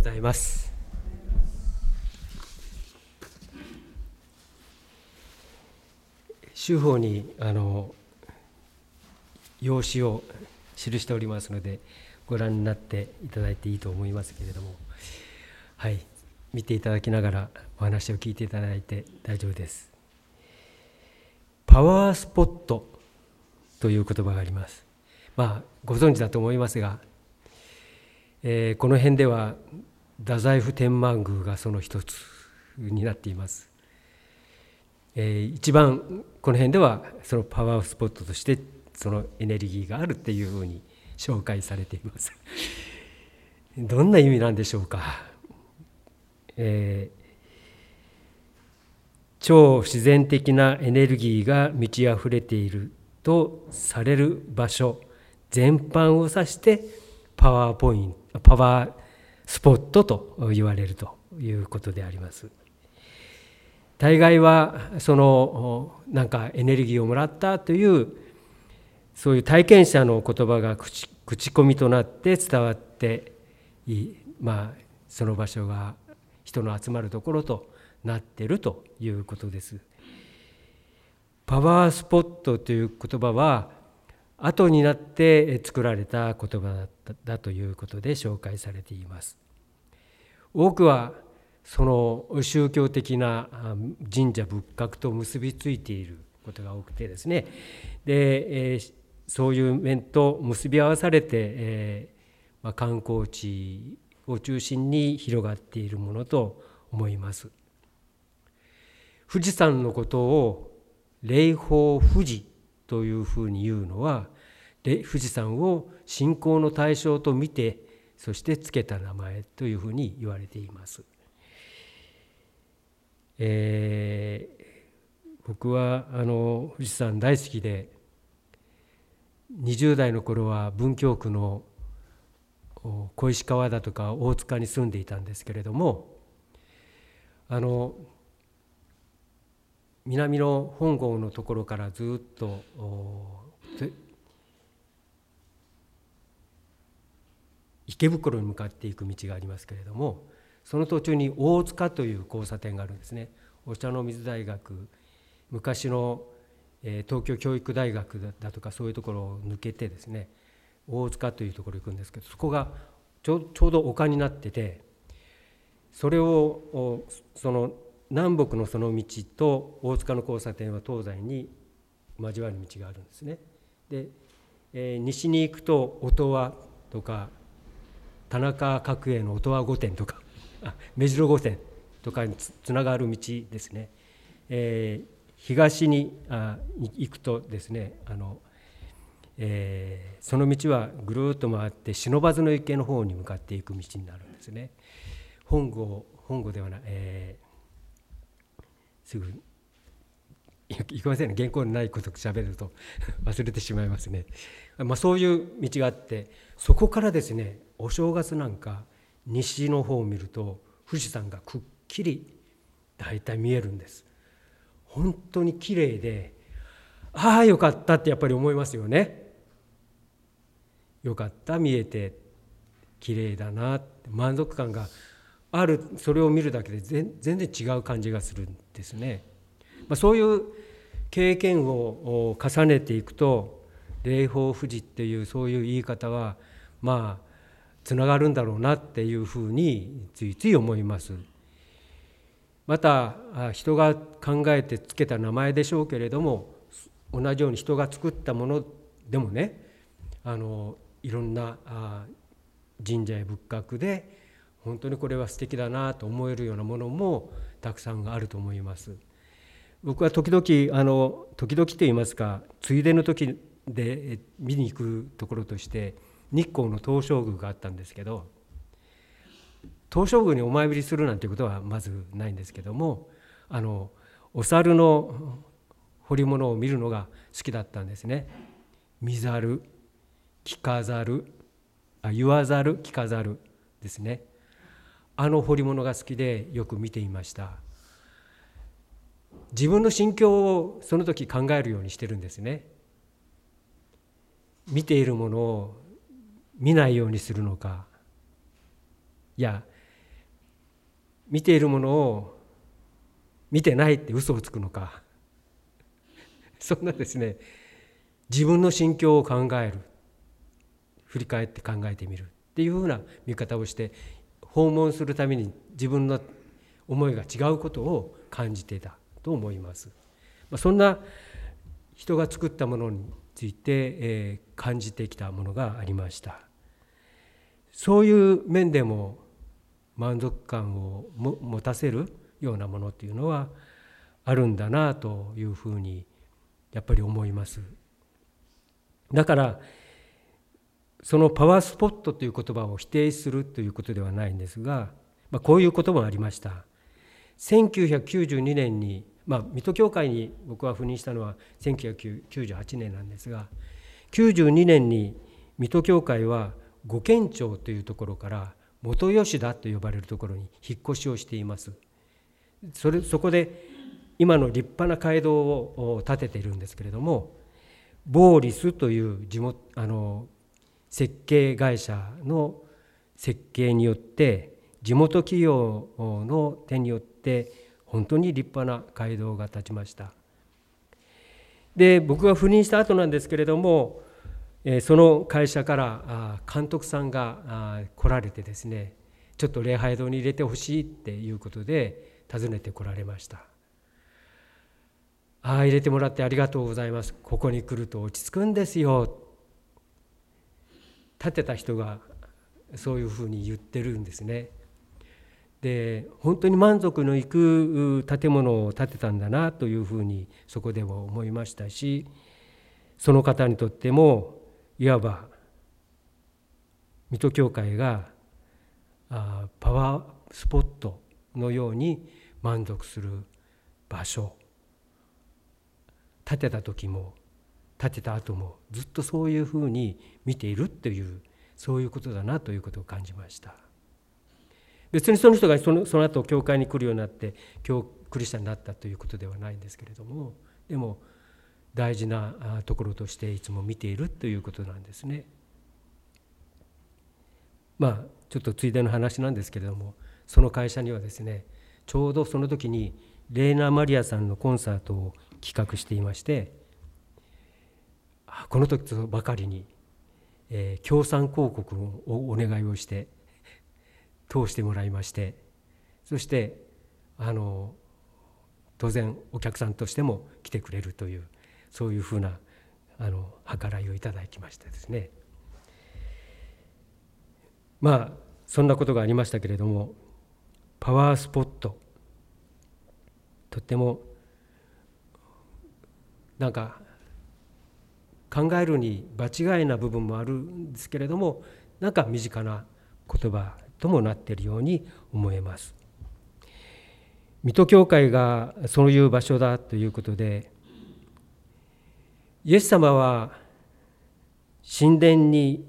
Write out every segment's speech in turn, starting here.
ざいます。週報に用紙を記しておりますので、ご覧になっていただいていいと思いますけれども、はい、見ていただきながらお話を聞いていただいて大丈夫です。パワースポットという言葉があります。ご存知だと思いますが、この辺では太宰府天満宮がその一つになっています。一番この辺ではそのパワースポットとしてそのエネルギーがあるっていうふうに紹介されています。どんな意味なんでしょうか。超自然的なエネルギーが満ち溢れているとされる場所全般を指してパワースポットと言われるということであります。大概はそのなんかエネルギーをもらったというそういう体験者の言葉が口コミとなって伝わってその場所が人の集まるところとなっているということです。パワースポットという言葉は後になって作られた言葉だということで紹介されています。多くはその宗教的な神社仏閣と結びついていることが多くてですね、でそういう面と結び合わされて、観光地を中心に広がっているものと思います。富士山のことを霊峰富士というふうに言うのは、富士山を信仰の対象と見て、そしてつけた名前というふうに言われています。僕は富士山大好きで、20代の頃は文京区の小石川だとか大塚に住んでいたんですけれども、南の本郷のところからずっと池袋に向かっていく道がありますけれども、その途中に大塚という交差点があるんですね。お茶の水大学、昔の東京教育大学だとかそういうところを抜けてですね、大塚というところに行くんですけど、そこがちょうど丘になってて、それをその南北のその道と大塚の交差点は東西に交わる道があるんですね。で、西に行くと音羽とか田中角栄の音羽御殿とか目白御殿とかにつながる道ですね。東に行くとですね、その道はぐるっと回って不忍池の方に向かっていく道になるんですね。本郷ではない、すぐいきませんね。原稿にないことをしゃべると忘れてしまいますね。そういう道があって、そこからですね、お正月なんか西の方を見ると富士山がくっきり大体見えるんです。本当に綺麗で、ああよかったってやっぱり思いますよね。よかった、見えて綺麗だなって、満足感がある。それを見るだけで全然違う感じがするんですね。そういう経験を重ねていくと、霊峰富士っていうそういう言い方はつながるんだろうなっていうふうについつい思います。また人が考えてつけた名前でしょうけれども、同じように人が作ったものでもね、いろんな神社や仏閣で本当にこれは素敵だなと思えるようなものもたくさんあると思います。僕は時々といいますか、ついでの時で見に行くところとして日光の東照宮があったんですけど、東照宮にお参りするなんていうことはまずないんですけども、お猿の彫り物を見るのが好きだったんですね。見ざる、聞かざる、言わざる、聞かざるですね。彫り物が好きでよく見ていました。自分の心境をその時考えるようにしてるんですね。見ているものを見ないようにするのか、いや見ているものを見てないって嘘をつくのか、そんなですね、自分の心境を考える、振り返って考えてみるっていうふうな見方をして、訪問するために自分の思いが違うことを感じていたと思います。そんな人が作ったものについて感じてきたものがありました。そういう面でも満足感を持たせるようなものっていうのはあるんだなというふうにやっぱり思います。だからそのパワースポットという言葉を否定するということではないんですが、こういうこともありました。1992年に、水戸教会に僕は赴任したのは1998年なんですが、92年に水戸教会は五軒町というところから元吉田と呼ばれるところに引っ越しをしています。そこで今の立派な街道を建てているんですけれども、ボーリスという地元設計会社の設計によって、地元企業の手によって本当に立派な街道が建ちました。で、僕が赴任した後なんですけれども、その会社から監督さんが来られてですね、ちょっと礼拝堂に入れてほしいっていうことで訪ねて来られました。入れてもらってありがとうございます。ここに来ると落ち着くんですよ。建てた人がそういうふうに言ってるんですね。で、本当に満足のいく建物を建てたんだなというふうにそこでも思いましたし、その方にとってもいわば水戸教会がパワースポットのように満足する場所、建てた時も建てた後もずっとそういうふうに見ているという、そういうことだなということを感じました。別にその人がその後教会に来るようになってクリスチャンになったということではないんですけれども、でも大事なところとしていつも見ているということなんですね。ちょっとついでの話なんですけれども、その会社にはですね、ちょうどその時にレーナ・マリアさんのコンサートを企画していまして、この時とばかりに、協賛広告をお願いをして通してもらいまして、そして当然お客さんとしても来てくれるという、そういうふうな計らいをいただきましてですね、そんなことがありましたけれども、パワースポット、とってもなんか考えるに場違いな部分もあるんですけれども、なんか身近な言葉ともなっているように思えます。水戸教会がそういう場所だということで、イエス様は神殿に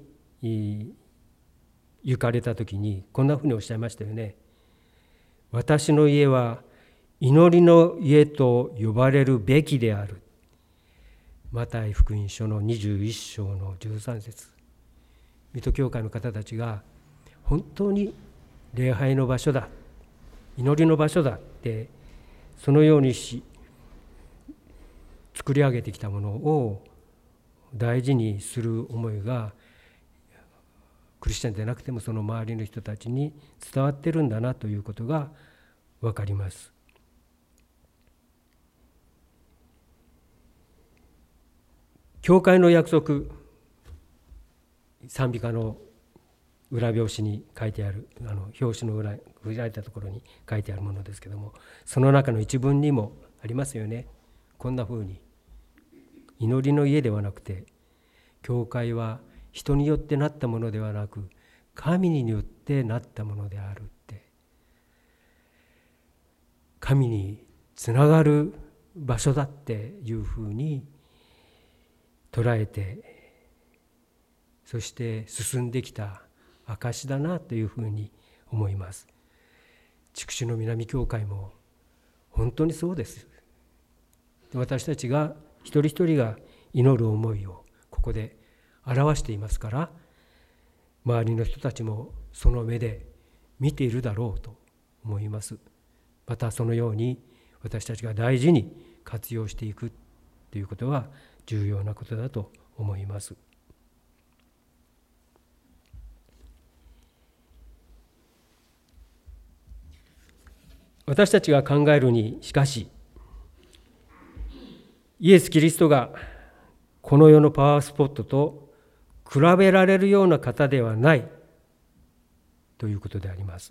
行かれた時にこんなふうにおっしゃいましたよね。私の家は祈りの家と呼ばれるべきである。マタイ福音書の21章の13節。水戸教会の方たちが本当に礼拝の場所だ、祈りの場所だって、そのように作り上げてきたものを大事にする思いが、クリスチャンでなくてもその周りの人たちに伝わってるんだなということが分かります。教会の約束、賛美歌の裏表紙に書いてある、表紙の裏振られたところに書いてあるものですけども、その中の一文にもありますよね。こんなふうに、祈りの家ではなくて、教会は人によってなったものではなく、神によってなったものであるって、神につながる場所だっていうふうに捉えて、そして進んできた証だなというふうに思います。筑紫の南教会も本当にそうです。私たちが一人一人が祈る思いをここで表していますから、周りの人たちもその目で見ているだろうと思います。またそのように私たちが大事に活用していくということは重要なことだと思います。私たちが考えるにしかし、イエス・キリストがこの世のパワースポットと比べられるような方ではないということであります。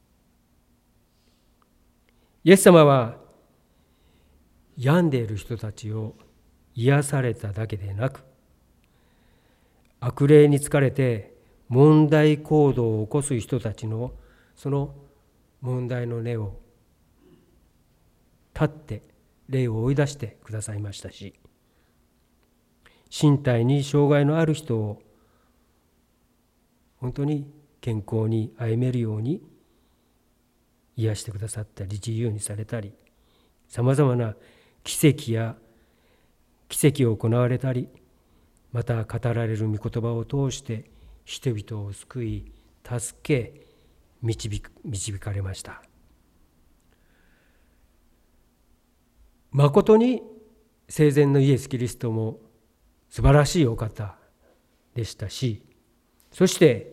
イエス様は病んでいる人たちを癒されただけでなく、悪霊に疲れて問題行動を起こす人たちのその問題の根を立って霊を追い出してくださいましたし、身体に障害のある人を本当に健康に歩めるように癒してくださったり、自由にされたり、さまざまな奇跡を行われたり、また語られる御言葉を通して人々を救い、助け、導かれました。まことに生前のイエス・キリストも素晴らしいお方でしたし、そして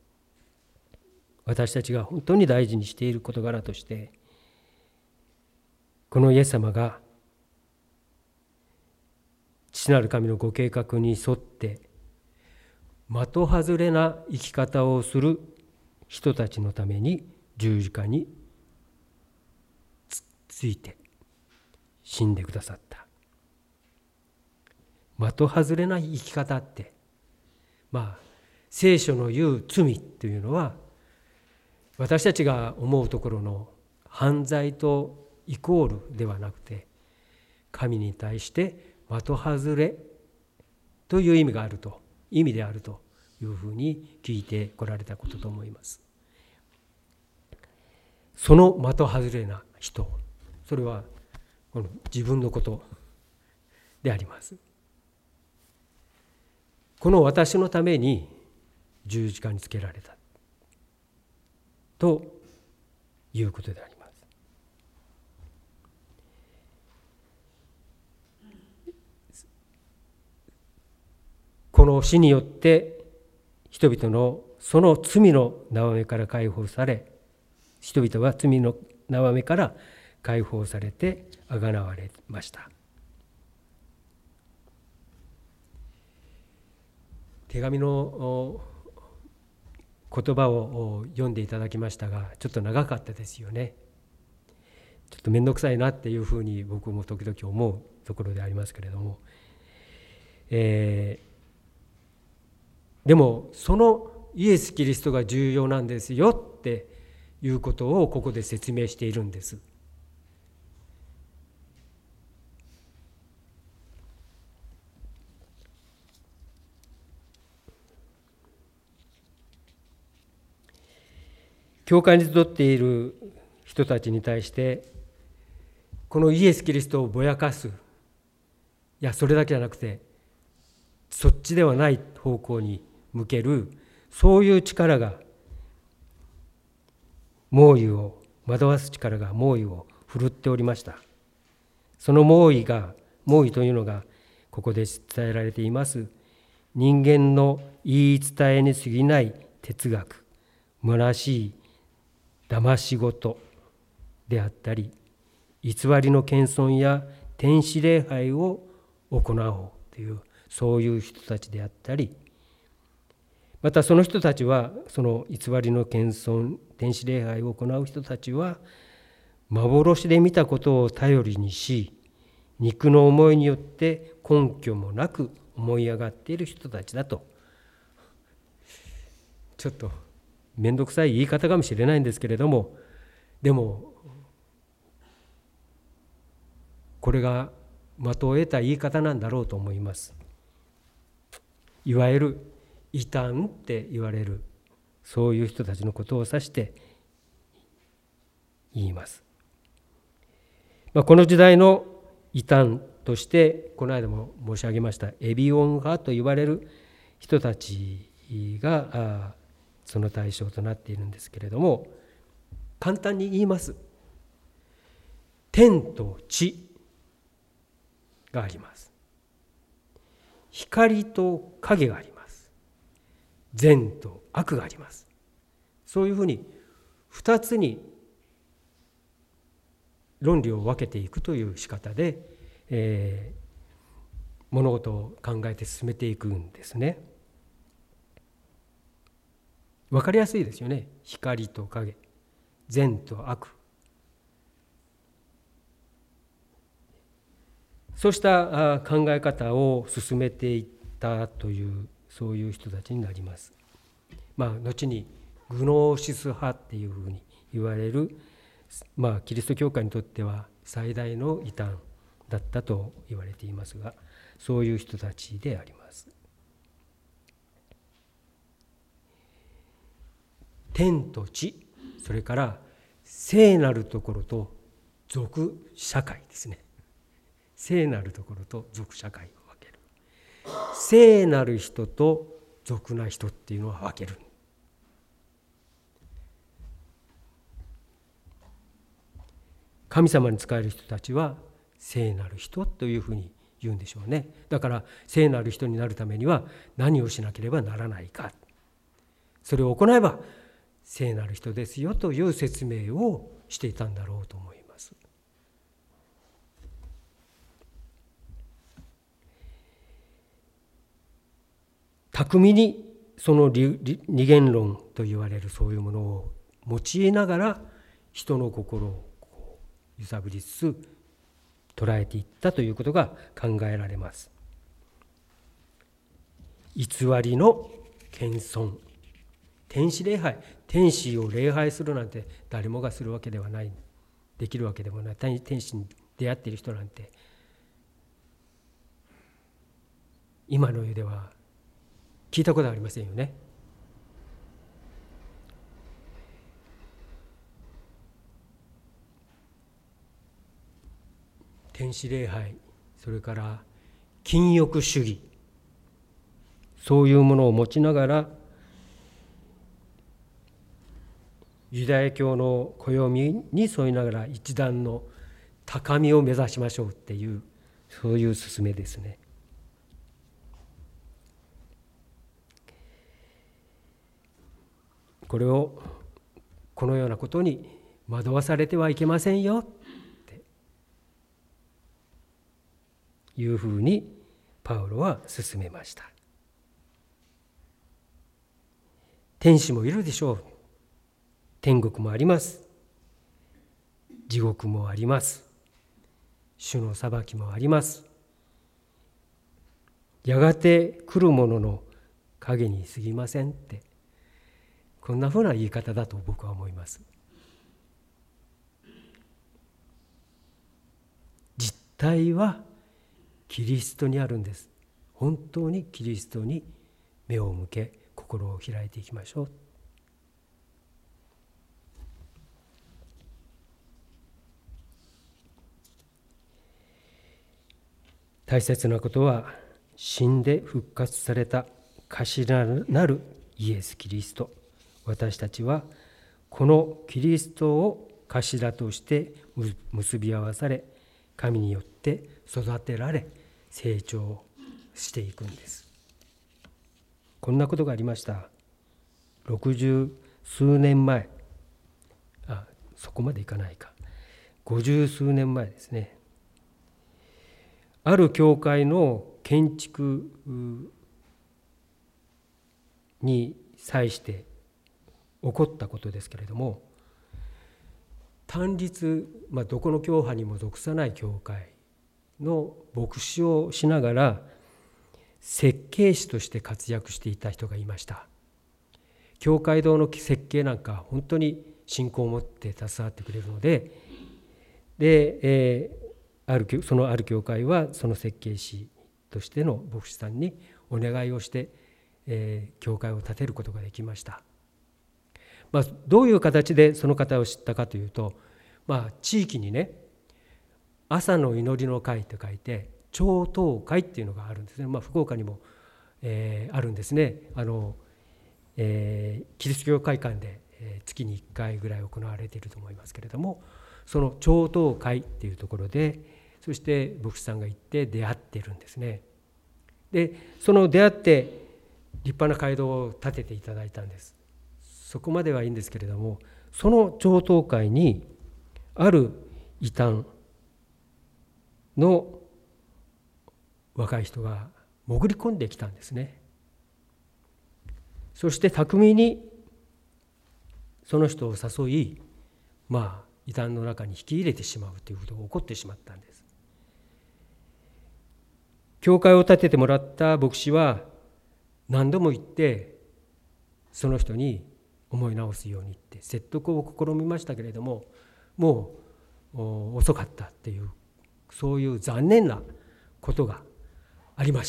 私たちが本当に大事にしている事柄として、このイエス様が父なる神のご計画に沿って的外れな生き方をする人たちのために十字架について死んでくださった。的外れな生き方って、聖書の言う罪というのは、私たちが思うところの犯罪とイコールではなくて、神に対して的外れという意味であるというふうに聞いてこられたことと思います。その的外れな人、それはこの自分のことであります。この私のために十字架につけられたということであります。この死によって人々のその罪の縄目から解放され、人々は罪の縄目から解放されてあがなわれました。手紙の言葉を読んでいただきましたが、ちょっと長かったですよね。ちょっと面倒くさいなっていうふうに僕も時々思うところでありますけれども、でもそのイエス・キリストが重要なんですよっていうことをここで説明しているんです。教会に集っている人たちに対して、このイエス・キリストをぼやかす、それだけじゃなくてそっちではない方向に向ける、そういう力が猛威を惑わす力が猛威を振るっておりました。その猛威というのがここで伝えられています、人間の言い伝えに過ぎない哲学、虚しい騙し事であったり、偽りの謙遜や天使礼拝を行おうという、そういう人たちであったり、またその人たちは、その偽りの謙遜、天使礼拝を行う人たちは、幻で見たことを頼りにし、肉の思いによって根拠もなく思い上がっている人たちだと。ちょっと面倒くさい言い方かもしれないんですけれども、でもこれが的を得た言い方なんだろうと思います。いわゆる異端って言われる、そういう人たちのことを指して言います。この時代の異端として、この間も申し上げましたエビオン派と言われる人たちがその対象となっているんですけれども、 簡単に言います。天と地があります。光と影があります。善と悪があります。そういうふうに2つに論理を分けていくという仕方で、物事を考えて進めていくんですね。分かりやすいですよね。光と影、善と悪。そうした考え方を進めていったというそういう人たちになります。後にグノーシス派っていうふうに言われる、キリスト教会にとっては最大の異端だったと言われていますが、そういう人たちであります。天と地、それから聖なるところと俗社会ですね。聖なるところと俗社会を分ける。聖なる人と俗な人っていうのは分ける。神様に仕える人たちは聖なる人というふうに言うんでしょうね。だから聖なる人になるためには何をしなければならないか、それを行えば聖なる人ですよという説明をしていたんだろうと思います。巧みにその二元論と言われるそういうものを用いながら人の心を揺さぶりつつ捉えていったということが考えられます。偽りの謙遜、天使礼拝、天使を礼拝するなんて誰もがするわけではない、できるわけでもない。天使に出会っている人なんて今の世では聞いたことありませんよね。天使礼拝、それから禁欲主義、そういうものを持ちながらユダヤ教の暦に沿いながら一段の高みを目指しましょうっていう、そういう勧めですね。これをこのようなことに惑わされてはいけませんよっていうふうにパウロは勧めました。天使もいるでしょう。天国もあります。地獄もあります。主の裁きもあります。やがて来るものの影に過ぎませんって、こんなふうな言い方だと僕は思います。実態はキリストにあるんです。本当にキリストに目を向け心を開いていきましょう。大切なことは死んで復活された頭なるイエス・キリスト。私たちはこのキリストを頭として結び合わされ、神によって育てられ成長していくんです。こんなことがありました。60数年前、そこまでいかないか、50数年前ですね。ある教会の建築に際して起こったことですけれども、単立、どこの教派にも属さない教会の牧師をしながら設計士として活躍していた人がいました。教会堂の設計なんか本当に信仰を持って携わってくれるので、そのある教会はその設計士としての牧師さんにお願いをして、教会を建てることができました。どういう形でその方を知ったかというと、地域にね、朝の祈りの会と書いて朝祷会っていうのがあるんですね。福岡にも、あるんですね。キリスト教会館で、 月に1回ぐらい行われていると思いますけれども、その長祷会っていうところで、そして牧師さんが行って出会っているんですね。でその出会って立派な街道を建てていただいたんです。そこまではいいんですけれども、その長祷会にある異端の若い人が潜り込んできたんですね。そして巧みにその人を誘い、異端の中に引き入れてしまうということが起こってしまったんです。教会を建ててもらった牧師は何度も言ってその人に思い直すように言って説得を試みましたけれども、もう遅かったっていう、そういう残念なことがありました。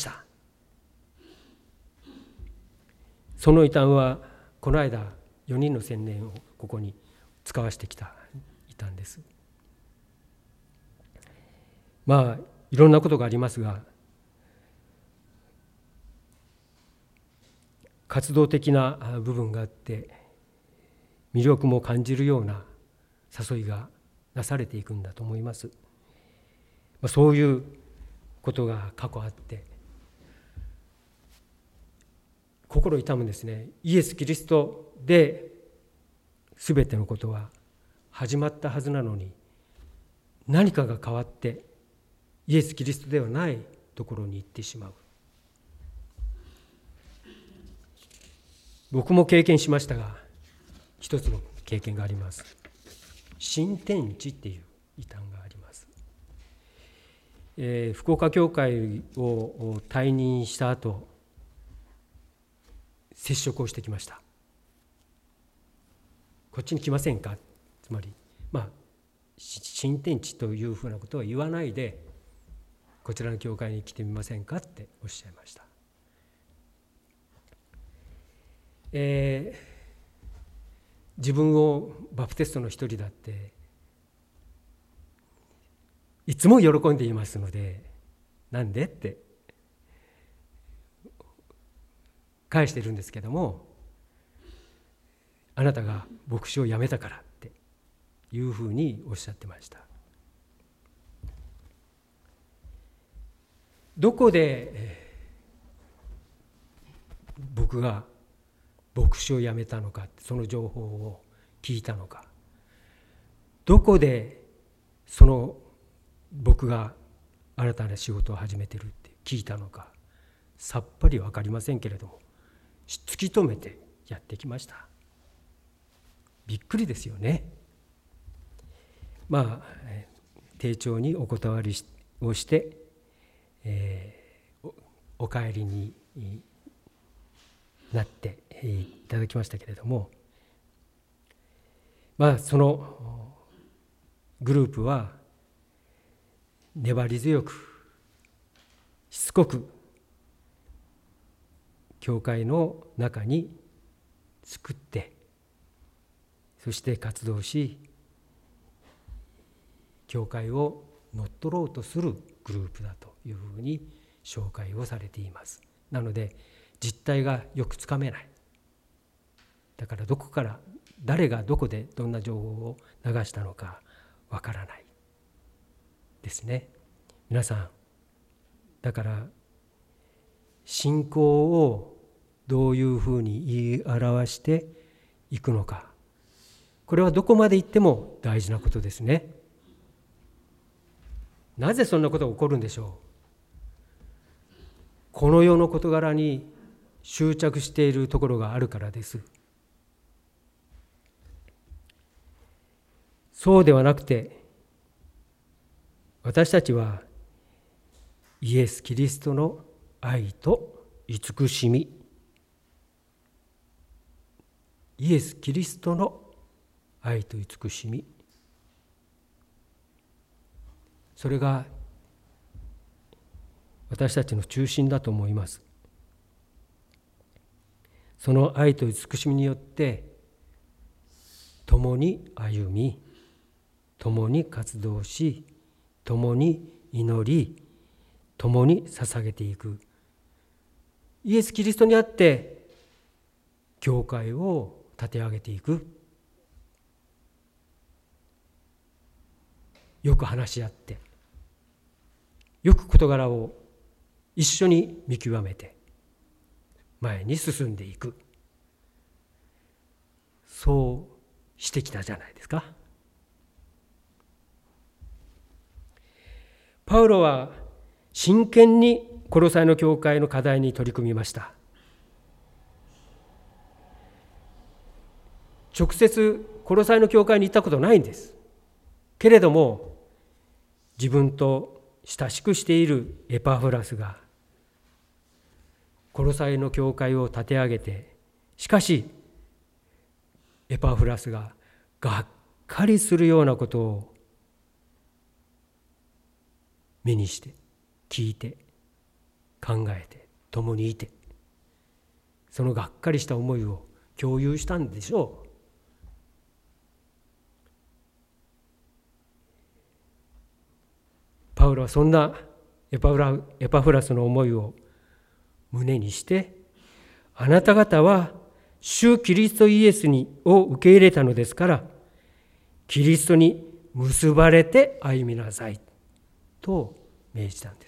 その異端はこの間4人の青年をここに使わしてきた異端です。いろんなことがありますが、活動的な部分があって魅力も感じるような誘いがなされていくんだと思います。そういうことが過去あって、心痛むですね。イエス・キリストで全てのことは始まったはずなのに、何かが変わってイエス・キリストではないところに行ってしまう。僕も経験しましたが、一つの経験があります。新天地っていう異端があります。福岡教会を退任した後、接触をしてきました。こっちに来ませんか、つまり新天地というふうなことは言わないで、こちらの教会に来てみませんかっておっしゃいました。自分をバプテストの一人だっていつも喜んでいますので、なんでって返しているんですけども、あなたが牧師を辞めたからっていうふうにおっしゃってました。どこで僕が牧師を辞めたのか、その情報を聞いたのか、どこでその僕が新たな仕事を始めてるって聞いたのか、さっぱり分かりませんけれども、突き止めてやってきました。びっくりですよね。丁重にお断りをして、お帰りになっていただきましたけれども、そのグループは粘り強くしつこく教会の中に作って、そして活動し、教会を乗っ取ろうとするグループだというふうに紹介をされています。なので実態がよくつかめない。だからどこから誰がどこでどんな情報を流したのかわからないですね。皆さん、だから信仰をどういうふうに言い表していくのか、これはどこまで行っても大事なことですね。なぜそんなことが起こるんでしょう。この世の事柄に執着しているところがあるからです。そうではなくて、私たちはイエス・キリストの愛と慈しみ、イエス・キリストの愛と慈しみ、それが私たちの中心だと思います。その愛と慈しみによって共に歩み、共に活動し、共に祈り、共に捧げていく。イエス・キリストにあって教会を立て上げていくよく話し合って、よく事柄を一緒に見極めて前に進んでいく、そうしてきたじゃないですか。パウロは真剣にコロサイの教会の課題に取り組みました。直接コロサイの教会に行ったことないんです。けれども自分と親しくしているエパフラスがコロサイの教会を立て上げて、しかしエパフラスががっかりするようなことを目にして聞いて考えて共にいて、そのがっかりした思いを共有したんでしょう。パウロはそんなエパフラスの思いを胸にして、あなた方は主キリストイエスを受け入れたのですから、キリストに結ばれて歩みなさいと命じたんです。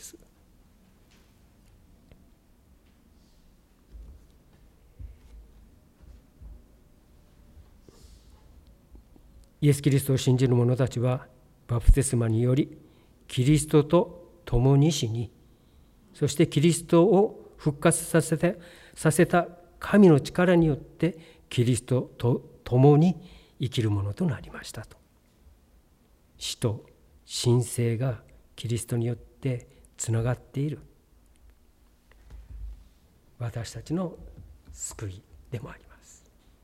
イエス・キリストを信じる者たちはバプテスマによりキリストと共に死に、そしてキリストを復活させた神の力によってキリストと共に生きるものとなりましたと。死と神性がキリストによってつながっている私たちの救いでもあります。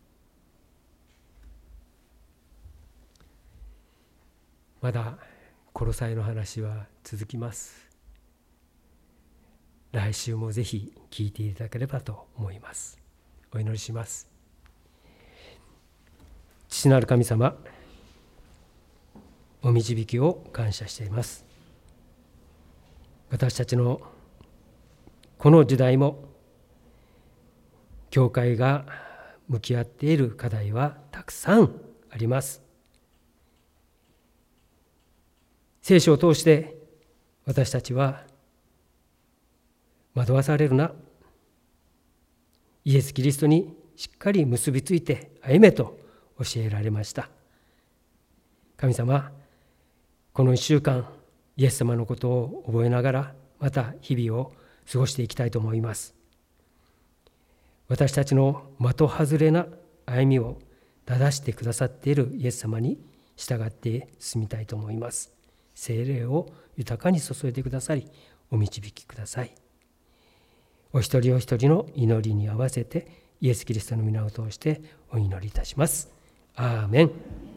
まだコロサイの話は続きます。来週もぜひ聞いていただければと思います。お祈りします。父なる神様、お導きを感謝しています。私たちのこの時代も教会が向き合っている課題はたくさんあります。聖書を通して私たちは惑わされるな、イエス・キリストにしっかり結びついて歩めと教えられました。神様、この1週間イエス様のことを覚えながらまた日々を過ごしていきたいと思います。私たちの的外れな歩みを正してくださっているイエス様に従って進みたいと思います。聖霊を豊かに注いでくださり、お導きください。お一人お一人の祈りに合わせてイエス・キリストの皆を通してお祈りいたします。アーメン。